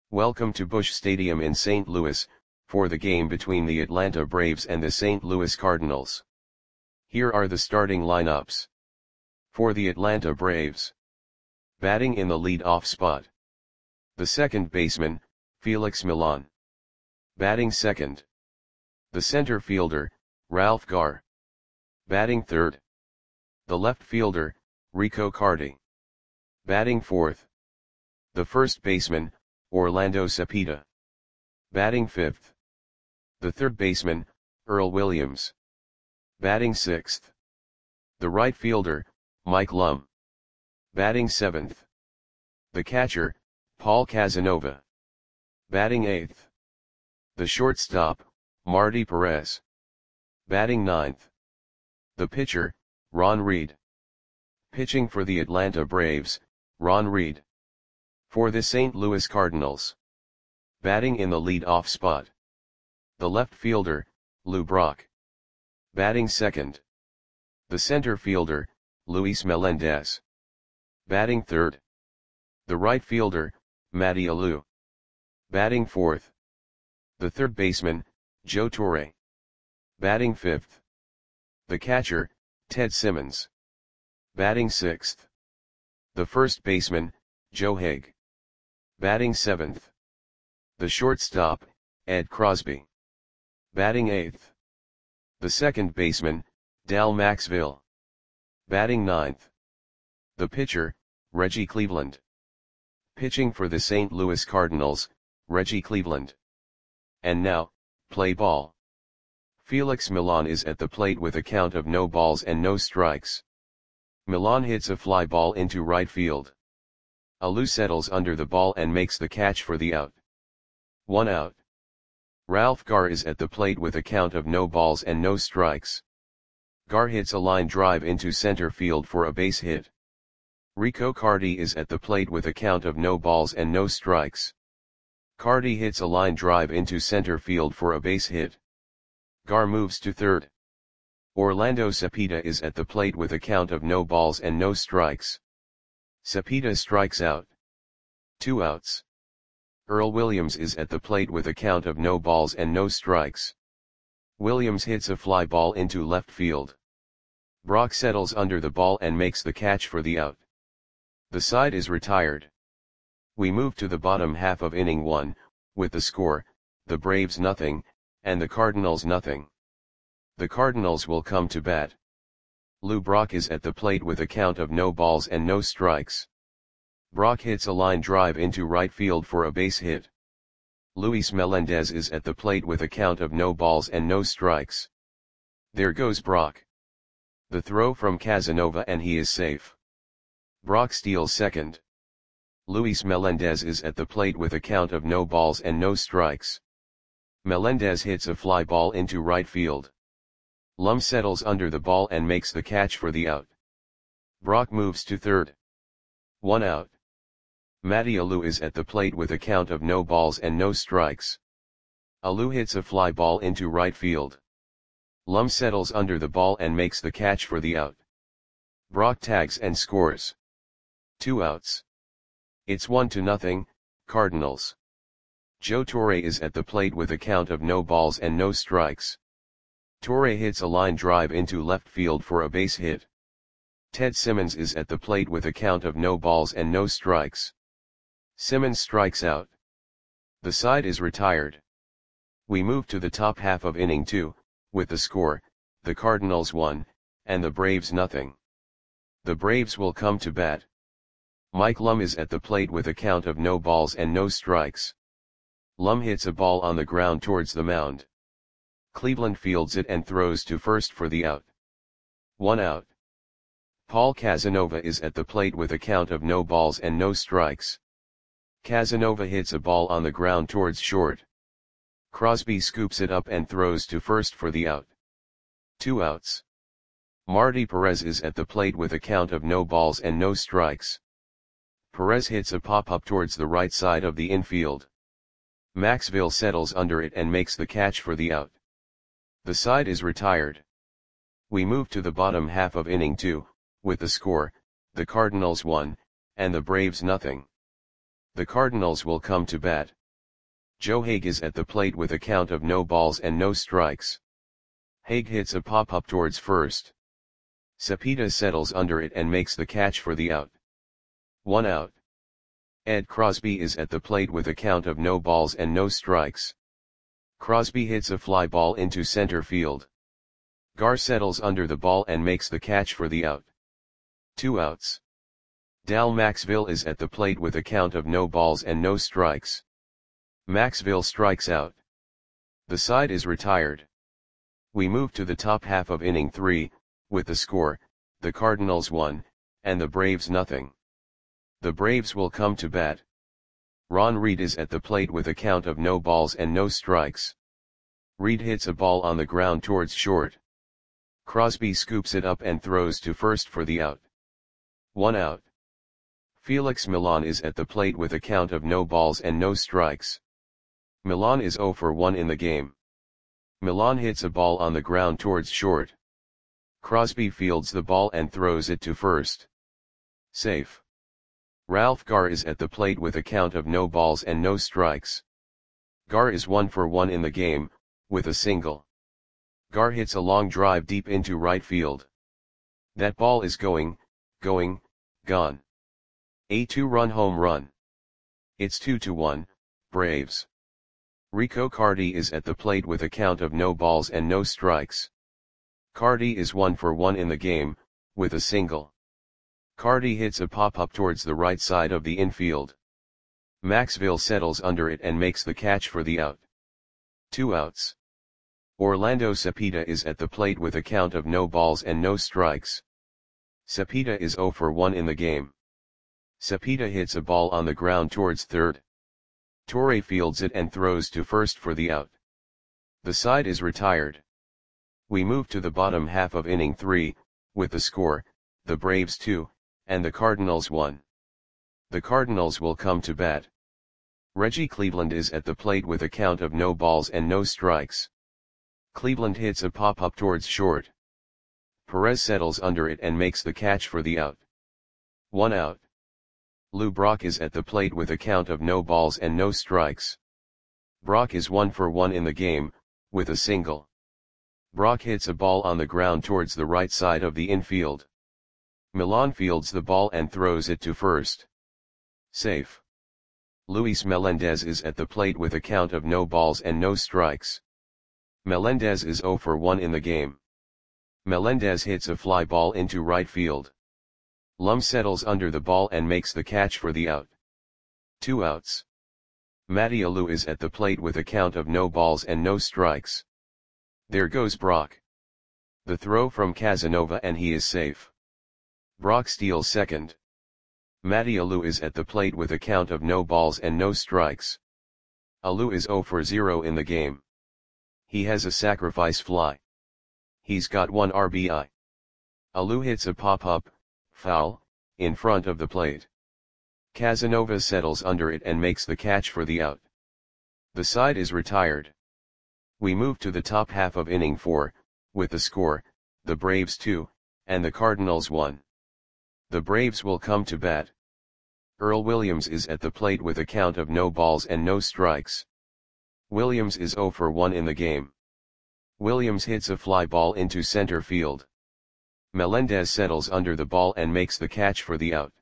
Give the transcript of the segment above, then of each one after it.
Welcome to Busch Stadium in St. Louis, for the game between the Atlanta Braves and the St. Louis Cardinals. Here are the starting lineups. For the Atlanta Braves. Batting in the lead-off spot. The second baseman, Felix Millan. Batting second. The center fielder, Ralph Garr. Batting third. The left fielder, Rico Carty. Batting fourth. The first baseman, Orlando Cepeda. Batting fifth. The third baseman, Earl Williams. Batting sixth. The right fielder, Mike Lum. Batting seventh. The catcher, Paul Casanova. Batting eighth. The shortstop, Marty Perez. Batting ninth. The pitcher, Ron Reed. Pitching for the Atlanta Braves, Ron Reed. For the St. Louis Cardinals. Batting in the lead-off spot. The left fielder, Lou Brock. Batting second. The center fielder, Luis Melendez. Batting third. The right fielder, Matty Alou. Batting fourth. The third baseman, Joe Torre. Batting fifth. The catcher, Ted Simmons. Batting sixth. The first baseman, Joe Haig. Batting seventh. The shortstop, Ed Crosby. Batting eighth. The second baseman, Dal Maxville. Batting ninth. The pitcher, Reggie Cleveland. Pitching for the St. Louis Cardinals, Reggie Cleveland. And now, play ball. Felix Millan is at the plate with a count of no balls and no strikes. Millan hits a fly ball into right field. Alou settles under the ball and makes the catch for the out. 1 out. Ralph Garr is at the plate with a count of no balls and no strikes. Garr hits a line drive into center field for a base hit. Rico Carty is at the plate with a count of no balls and no strikes. Carty hits a line drive into center field for a base hit. Garr moves to third. Orlando Cepeda is at the plate with a count of no balls and no strikes. Cepeda strikes out. 2 outs. Earl Williams is at the plate with a count of no balls and no strikes. Williams hits a fly ball into left field. Brock settles under the ball and makes the catch for the out. The side is retired. We move to the bottom half of inning 1, with the score, the Braves nothing, and the Cardinals nothing. The Cardinals will come to bat. Lou Brock is at the plate with a count of no balls and no strikes. Brock hits a line drive into right field for a base hit. Luis Melendez is at the plate with a count of no balls and no strikes. There goes Brock. The throw from Casanova and he is safe. Brock steals second. Luis Melendez is at the plate with a count of no balls and no strikes. Melendez hits a fly ball into right field. Lum settles under the ball and makes the catch for the out. Brock moves to third. 1 out. Matty Alou is at the plate with a count of no balls and no strikes. Alou hits a fly ball into right field. Lum settles under the ball and makes the catch for the out. Brock tags and scores. 2 outs. It's 1-0, Cardinals. Joe Torre is at the plate with a count of no balls and no strikes. Torre hits a line drive into left field for a base hit. Ted Simmons is at the plate with a count of no balls and no strikes. Simmons strikes out. The side is retired. We move to the top half of inning 2, with the score, the Cardinals 1, and the Braves nothing. The Braves will come to bat. Mike Lum is at the plate with a count of no balls and no strikes. Lum hits a ball on the ground towards the mound. Cleveland fields it and throws to first for the out. 1 out. Paul Casanova is at the plate with a count of no balls and no strikes. Casanova hits a ball on the ground towards short. Crosby scoops it up and throws to first for the out. 2 outs. Marty Perez is at the plate with a count of no balls and no strikes. Perez hits a pop-up towards the right side of the infield. Maxville settles under it and makes the catch for the out. The side is retired. We move to the bottom half of inning 2, with the score, the Cardinals 1, and the Braves nothing. The Cardinals will come to bat. Joe Hague is at the plate with a count of no balls and no strikes. Hague hits a pop-up towards first. Cepeda settles under it and makes the catch for the out. 1 out. Ed Crosby is at the plate with a count of no balls and no strikes. Crosby hits a fly ball into center field. Gar settles under the ball and makes the catch for the out. 2 outs. Dal Maxville is at the plate with a count of no balls and no strikes. Maxville strikes out. The side is retired. We move to the top half of inning 3, with the score, the Cardinals 1, and the Braves nothing. The Braves will come to bat. Ron Reed is at the plate with a count of no balls and no strikes. Reed hits a ball on the ground towards short. Crosby scoops it up and throws to first for the out. 1 out. Felix Millan is at the plate with a count of no balls and no strikes. Millan is 0 for 1 in the game. Millan hits a ball on the ground towards short. Crosby fields the ball and throws it to first. Safe. Ralph Gar is at the plate with a count of no balls and no strikes. Gar is 1 for 1 in the game, with a single. Gar hits a long drive deep into right field. That ball is gone. A 2-run home run. It's 2-1, Braves. Rico Carty is at the plate with a count of no balls and no strikes. Carty is 1 for 1 in the game, with a single. Carty hits a pop-up towards the right side of the infield. Maxville settles under it and makes the catch for the out. 2 outs. Orlando Cepeda is at the plate with a count of no balls and no strikes. Cepeda is 0 for 1 in the game. Cepeda hits a ball on the ground towards third. Torre fields it and throws to first for the out. The side is retired. We move to the bottom half of inning 3, with the score, the Braves 2, and the Cardinals 1. The Cardinals will come to bat. Reggie Cleveland is at the plate with a count of no balls and no strikes. Cleveland hits a pop-up towards short. Perez settles under it and makes the catch for the out. 1 out. Lou Brock is at the plate with a count of no balls and no strikes. Brock is 1 for 1 in the game, with a single. Brock hits a ball on the ground towards the right side of the infield. Millan fields the ball and throws it to first. Safe. Luis Melendez is at the plate with a count of no balls and no strikes. Melendez is 0 for 1 in the game. Melendez hits a fly ball into right field. Lum settles under the ball and makes the catch for the out. 2 outs. Matty Alou is at the plate with a count of no balls and no strikes. There goes Brock. The throw from Casanova and he is safe. Brock steals second. Matty Alou is at the plate with a count of no balls and no strikes. Alou is 0 for 0 in the game. He has a sacrifice fly. He's got 1 RBI. Alou hits a pop-up, foul, in front of the plate. Casanova settles under it and makes the catch for the out. The side is retired. We move to the top half of inning 4, with the score, the Braves 2, and the Cardinals 1. The Braves will come to bat. Earl Williams is at the plate with a count of no balls and no strikes. Williams is 0 for 1 in the game. Williams hits a fly ball into center field. Melendez settles under the ball and makes the catch for the out.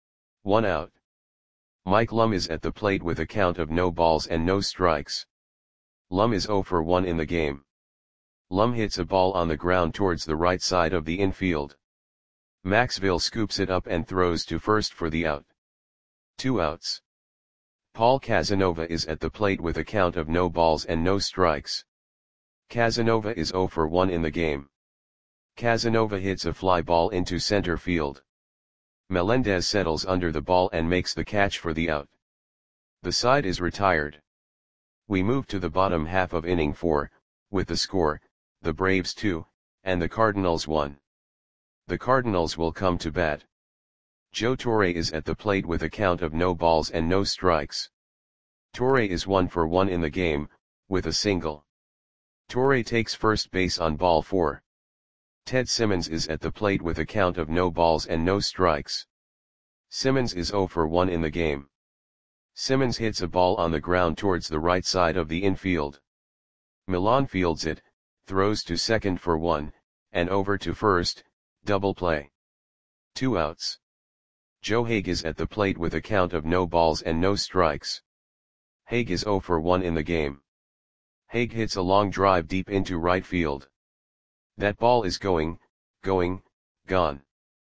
1 out. Mike Lum is at the plate with a count of no balls and no strikes. Lum is 0 for 1 in the game. Lum hits a ball on the ground towards the right side of the infield. Maxville scoops it up and throws to first for the out. 2 outs. Paul Casanova is at the plate with a count of no balls and no strikes. Casanova is 0 for 1 in the game. Casanova hits a fly ball into center field. Melendez settles under the ball and makes the catch for the out. The side is retired. We move to the bottom half of inning 4, with the score, the Braves 2, and the Cardinals 1. The Cardinals will come to bat. Joe Torre is at the plate with a count of no balls and no strikes. Torre is 1 for 1 in the game, with a single. Torre takes first base on ball 4. Ted Simmons is at the plate with a count of no balls and no strikes. Simmons is 0 for 1 in the game. Simmons hits a ball on the ground towards the right side of the infield. Milan fields it, throws to second for 1, and over to first, double play. 2 outs. Joe Hague is at the plate with a count of no balls and no strikes. Hague is 0 for 1 in the game. Hague hits a long drive deep into right field. That ball is going, gone.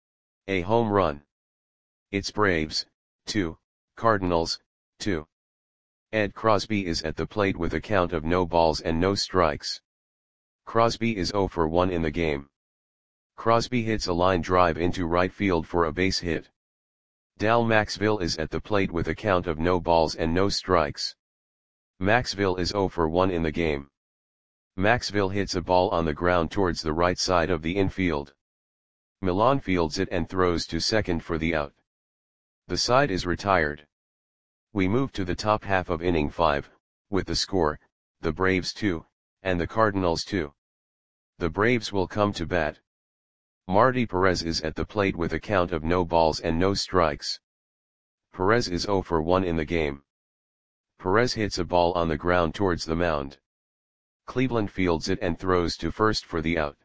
A home run. It's Braves, 2, Cardinals, 2. Ed Crosby is at the plate with a count of no balls and no strikes. Crosby is 0 for 1 in the game. Crosby hits a line drive into right field for a base hit. Dal Maxville is at the plate with a count of no balls and no strikes. Maxville is 0 for 1 in the game. Maxville hits a ball on the ground towards the right side of the infield. Milan fields it and throws to second for the out. The side is retired. We move to the top half of inning 5, with the score, the Braves 2, and the Cardinals 2. The Braves will come to bat. Marty Perez is at the plate with a count of no balls and no strikes. Perez is 0 for 1 in the game. Perez hits a ball on the ground towards the mound. Cleveland fields it and throws to first for the out.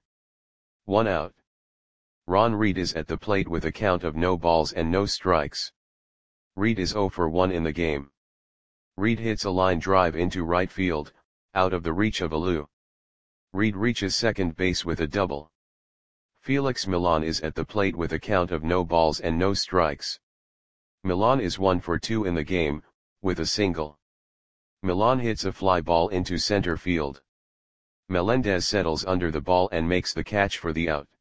1 out. Ron Reed is at the plate with a count of no balls and no strikes. Reed is 0 for 1 in the game. Reed hits a line drive into right field, out of the reach of Alou. Reed reaches second base with a double. Felix Milan is at the plate with a count of no balls and no strikes. Milan is 1 for 2 in the game, with a single. Milan hits a fly ball into center field. Melendez settles under the ball and makes the catch for the out.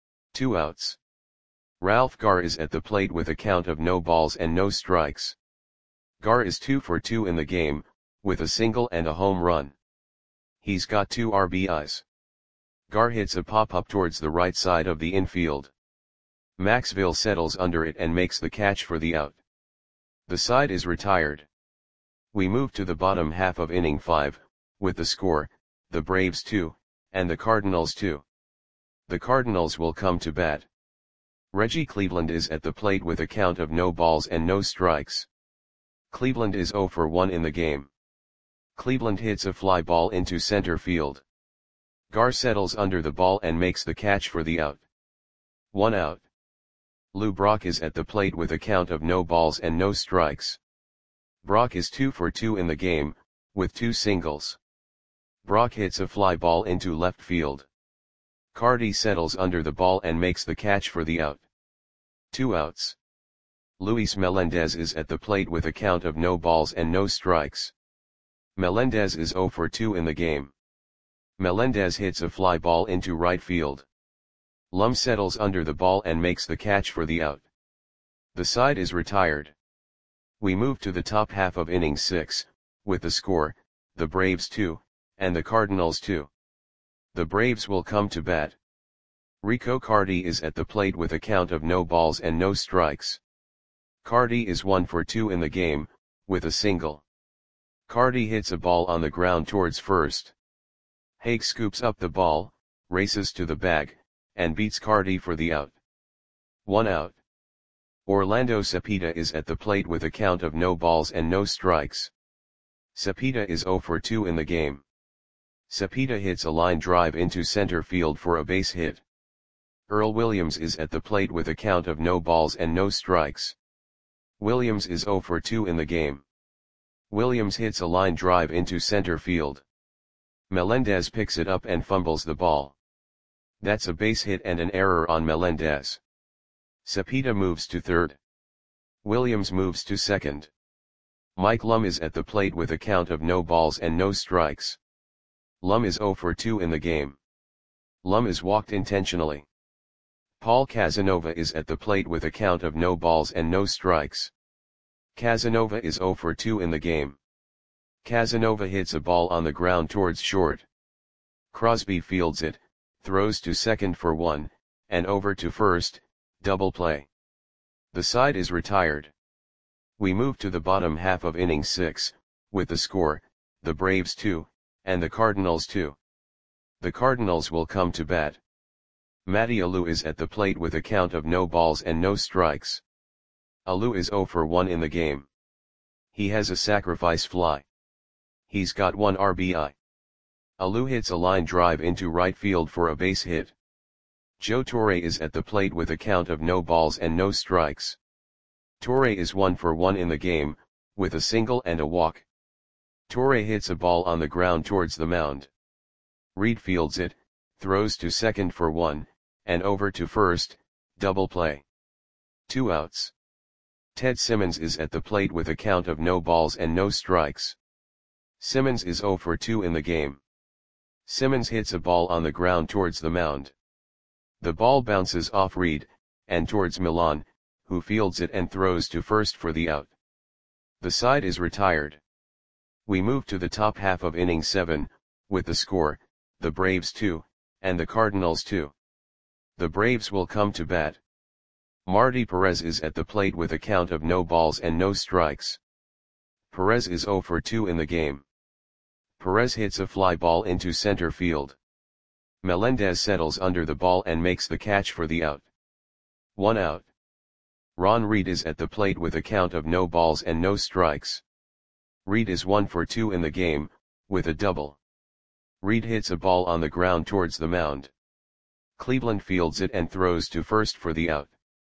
2 outs. Ralph Garr is at the plate with a count of no balls and no strikes. Garr is 2 for 2 in the game, with a single and a home run. He's got 2 RBIs. Garr hits a pop-up towards the right side of the infield. Maxville settles under it and makes the catch for the out. The side is retired. We move to the bottom half of inning 5, with the score, the Braves 2, and the Cardinals 2. The Cardinals will come to bat. Reggie Cleveland is at the plate with a count of no balls and no strikes. Cleveland is 0 for 1 in the game. Cleveland hits a fly ball into center field. Garr settles under the ball and makes the catch for the out. 1 out. Lou Brock is at the plate with a count of no balls and no strikes. Brock is 2 for 2 in the game, with 2 singles. Brock hits a fly ball into left field. Carty settles under the ball and makes the catch for the out. 2 outs. Luis Melendez is at the plate with a count of no balls and no strikes. Melendez is 0 for 2 in the game. Melendez hits a fly ball into right field. Lum settles under the ball and makes the catch for the out. The side is retired. We move to the top half of inning 6, with the score, the Braves 2, and the Cardinals 2. The Braves will come to bat. Rico Carty is at the plate with a count of no balls and no strikes. Carty is 1 for 2 in the game, with a single. Carty hits a ball on the ground towards first. Hague scoops up the ball, races to the bag, and beats Carty for the out. 1 out. Orlando Cepeda is at the plate with a count of no balls and no strikes. Cepeda is 0 for 2 in the game. Cepeda hits a line drive into center field for a base hit. Earl Williams is at the plate with a count of no balls and no strikes. Williams is 0 for 2 in the game. Williams hits a line drive into center field. Melendez picks it up and fumbles the ball. That's a base hit and an error on Melendez. Cepeda moves to third. Williams moves to second. Mike Lum is at the plate with a count of no balls and no strikes. Lum is 0 for 2 in the game. Lum is walked intentionally. Paul Casanova is at the plate with a count of no balls and no strikes. Casanova is 0 for 2 in the game. Casanova hits a ball on the ground towards short. Crosby fields it, throws to second for 1, and over to first, double play. The side is retired. We move to the bottom half of inning 6, with the score, the Braves 2, and the Cardinals 2. The Cardinals will come to bat. Matty Alou is at the plate with a count of no balls and no strikes. Alou is 0 for 1 in the game. He has a sacrifice fly. He's got 1 RBI. Alou hits a line drive into right field for a base hit. Joe Torre is at the plate with a count of no balls and no strikes. Torre is 1 for 1 in the game, with a single and a walk. Torre hits a ball on the ground towards the mound. Reed fields it, throws to second for 1, and over to first, double play. 2 outs. Ted Simmons is at the plate with a count of no balls and no strikes. Simmons is 0 for 2 in the game. Simmons hits a ball on the ground towards the mound. The ball bounces off Reed, and towards Milan, who fields it and throws to first for the out. The side is retired. We move to the top half of inning 7, with the score, the Braves 2, and the Cardinals 2. The Braves will come to bat. Marty Perez is at the plate with a count of no balls and no strikes. Perez is 0 for 2 in the game. Perez hits a fly ball into center field. Melendez settles under the ball and makes the catch for the out. 1 out. Ron Reed is at the plate with a count of no balls and no strikes. Reed is 1 for 2 in the game, with a double. Reed hits a ball on the ground towards the mound. Cleveland fields it and throws to first for the out.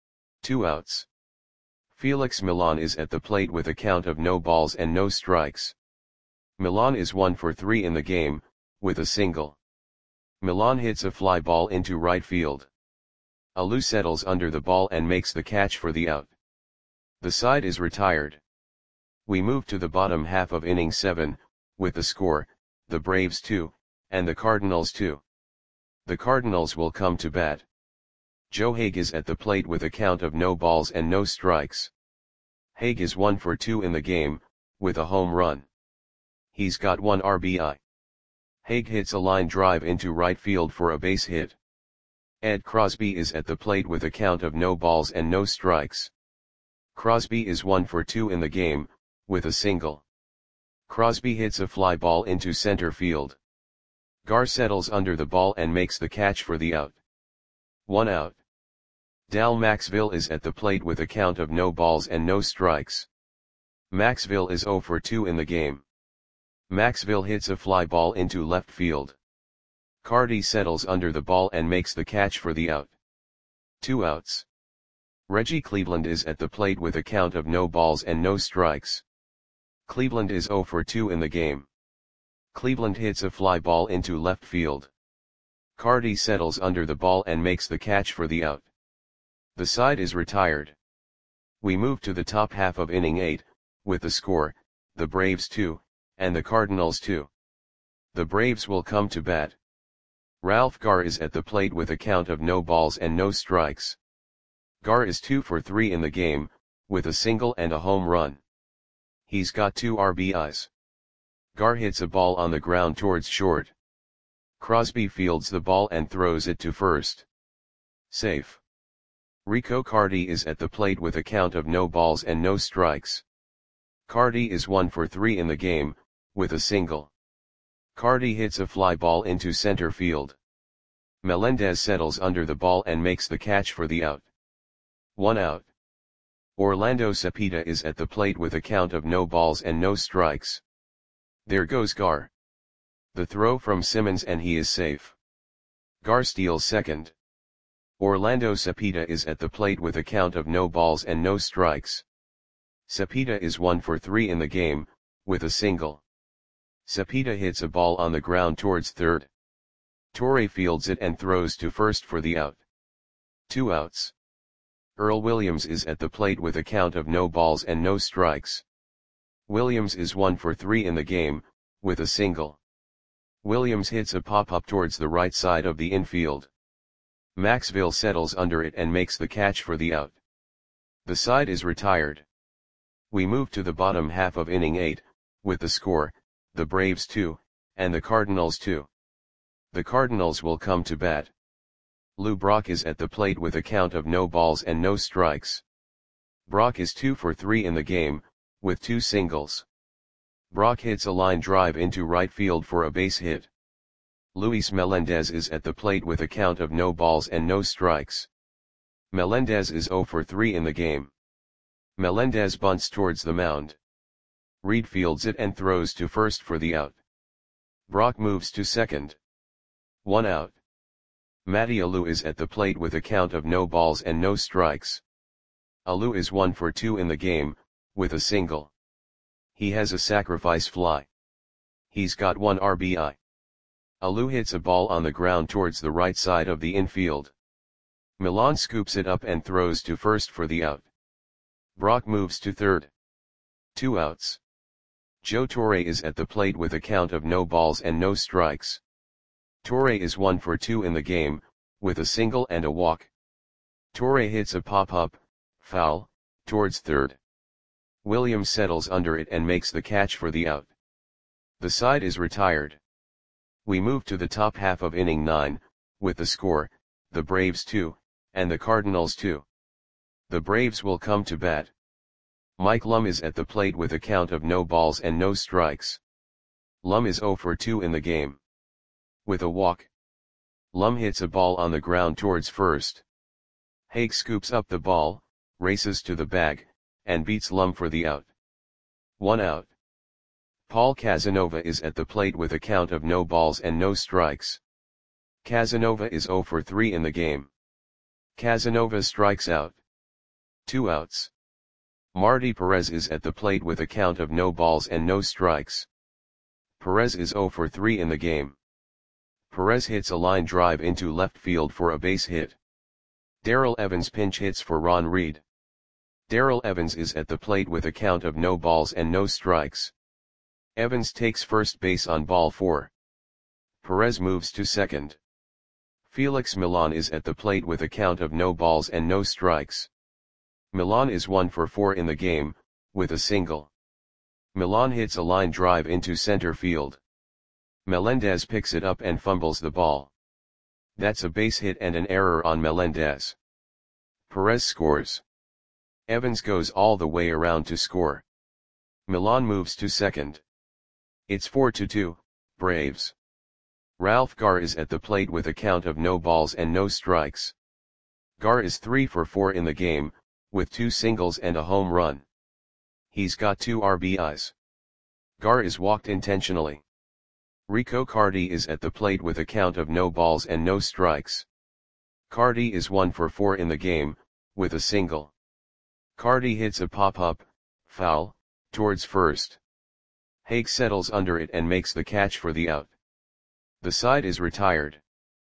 2 outs. Felix Milan is at the plate with a count of no balls and no strikes. Milan is 1 for 3 in the game, with a single. Milan hits a fly ball into right field. Alou settles under the ball and makes the catch for the out. The side is retired. We move to the bottom half of inning 7, with the score, the Braves 2, and the Cardinals 2. The Cardinals will come to bat. Joe Hague is at the plate with a count of no balls and no strikes. Hague is 1 for 2 in the game, with a home run. He's got 1 RBI. Hague hits a line drive into right field for a base hit. Ed Crosby is at the plate with a count of no balls and no strikes. Crosby is 1 for 2 in the game, with a single. Crosby hits a fly ball into center field. Gar settles under the ball and makes the catch for the out. 1 out. Dal Maxville is at the plate with a count of no balls and no strikes. Maxville is 0 for 2 in the game. Maxville hits a fly ball into left field. Carty settles under the ball and makes the catch for the out. 2 outs. Reggie Cleveland is at the plate with a count of no balls and no strikes. Cleveland is 0 for 2 in the game. Cleveland hits a fly ball into left field. Carty settles under the ball and makes the catch for the out. The side is retired. We move to the top half of inning 8, with the score, the Braves 2, and the Cardinals 2. The Braves will come to bat. Ralph Gar is at the plate with a count of no balls and no strikes. Gar is 2 for 3 in the game, with a single and a home run. He's got 2 RBIs. Gar hits a ball on the ground towards short. Crosby fields the ball and throws it to first. Safe. Rico Carty is at the plate with a count of no balls and no strikes. Carty is 1 for 3 in the game, with a single. Carty hits a fly ball into center field. Melendez settles under the ball and makes the catch for the out. 1 out. Orlando Cepeda is at the plate with a count of no balls and no strikes. There goes Gar. The throw from Simmons and he is safe. Gar steals second. Orlando Cepeda is at the plate with a count of no balls and no strikes. Cepeda is 1 for 3 in the game, with a single. Cepeda hits a ball on the ground towards third. Torre fields it and throws to first for the out. 2 outs. Earl Williams is at the plate with a count of no balls and no strikes. Williams is 1 for 3 in the game, with a single. Williams hits a pop-up towards the right side of the infield. Maxville settles under it and makes the catch for the out. The side is retired. We move to the bottom half of inning 8, with the score, the Braves 2, and the Cardinals 2. The Cardinals will come to bat. Lou Brock is at the plate with a count of no balls and no strikes. Brock is 2 for 3 in the game, with 2 singles. Brock hits a line drive into right field for a base hit. Luis Melendez is at the plate with a count of no balls and no strikes. Melendez is 0 for 3 in the game. Melendez bunts towards the mound. Reed fields it and throws to first for the out. Brock moves to second. 1 out. Matty Alou is at the plate with a count of no balls and no strikes. Alou is 1 for 2 in the game, with a single. He has a sacrifice fly. He's got 1 RBI. Alou hits a ball on the ground towards the right side of the infield. Milan scoops it up and throws to first for the out. Brock moves to third. 2 outs. Joe Torre is at the plate with a count of no balls and no strikes. Torre is 1 for 2 in the game, with a single and a walk. Torre hits a pop-up, foul, towards third. Williams settles under it and makes the catch for the out. The side is retired. We move to the top half of inning 9, with the score, the Braves 2, and the Cardinals 2. The Braves will come to bat. Mike Lum is at the plate with a count of no balls and no strikes. Lum is 0 for 2 in the game. With a walk. Lum hits a ball on the ground towards first. Haig scoops up the ball, races to the bag, and beats Lum for the out. 1 out. Paul Casanova is at the plate with a count of no balls and no strikes. Casanova is 0 for 3 in the game. Casanova strikes out. 2 outs. Marty Perez is at the plate with a count of no balls and no strikes. Perez is 0 for 3 in the game. Perez hits a line drive into left field for a base hit. Darrell Evans pinch hits for Ron Reed. Darrell Evans is at the plate with a count of no balls and no strikes. Evans takes first base on ball 4. Perez moves to second. Felix Milan is at the plate with a count of no balls and no strikes. Milan is 1 for 4 in the game, with a single. Milan hits a line drive into center field. Melendez picks it up and fumbles the ball. That's a base hit and an error on Melendez. Perez scores. Evans goes all the way around to score. Milan moves to second. It's 4-2, Braves. Ralph Garr is at the plate with a count of no balls and no strikes. Garr is 3 for 4 in the game, with 2 singles and a home run. He's got 2 RBIs. Garr is walked intentionally. Rico Cardi is at the plate with a count of no balls and no strikes. Cardi is 1 for 4 in the game, with a single. Cardi hits a pop-up, foul, towards first. Haig settles under it and makes the catch for the out. The side is retired.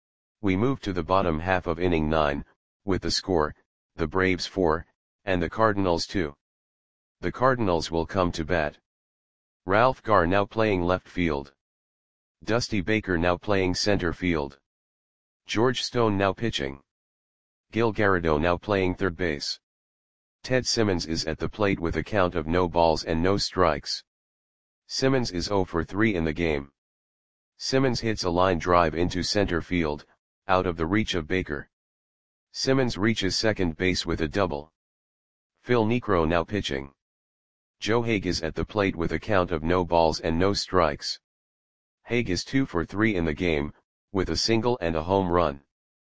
We move to the bottom half of inning 9, with the score, the Braves 4, and the Cardinals 2. The Cardinals will come to bat. Ralph Garr now playing left field. Dusty Baker now playing center field. George Stone now pitching. Gil Garrido now playing third base. Ted Simmons is at the plate with a count of no balls and no strikes. Simmons is 0 for 3 in the game. Simmons hits a line drive into center field, out of the reach of Baker. Simmons reaches second base with a double. Phil Niekro now pitching. Joe Haig is at the plate with a count of no balls and no strikes. Haig is 2 for 3 in the game, with a single and a home run.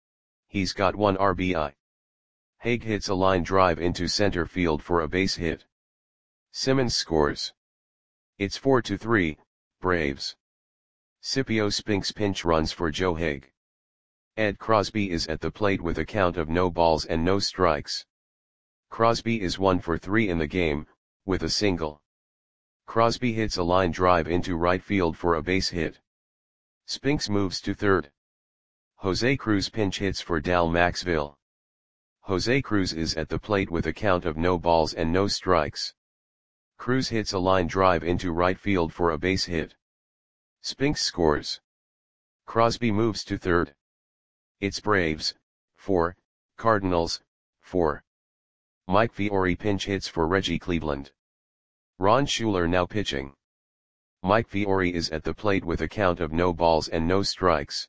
He's got 1 RBI. Haig hits a line drive into center field for a base hit. Simmons scores. It's 4-3, Braves. Scipio Spinks pinch runs for Joe Haig. Ed Crosby is at the plate with a count of no balls and no strikes. Crosby is 1 for 3 in the game, with a single. Crosby hits a line drive into right field for a base hit. Spinks moves to third. Jose Cruz pinch hits for Dal Maxville. Jose Cruz is at the plate with a count of no balls and no strikes. Cruz hits a line drive into right field for a base hit. Spinks scores. Crosby moves to third. It's Braves 4, Cardinals 4. Mike Fiore pinch hits for Reggie Cleveland. Ron Schuler now pitching. Mike Fiore is at the plate with a count of no balls and no strikes.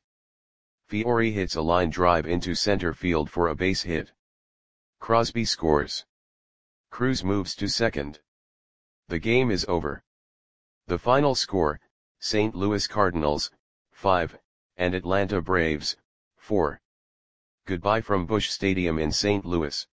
Fiore hits a line drive into center field for a base hit. Crosby scores. Cruz moves to second. The game is over. The final score, St. Louis Cardinals 5, and Atlanta Braves 4. Goodbye from Busch Stadium in St. Louis.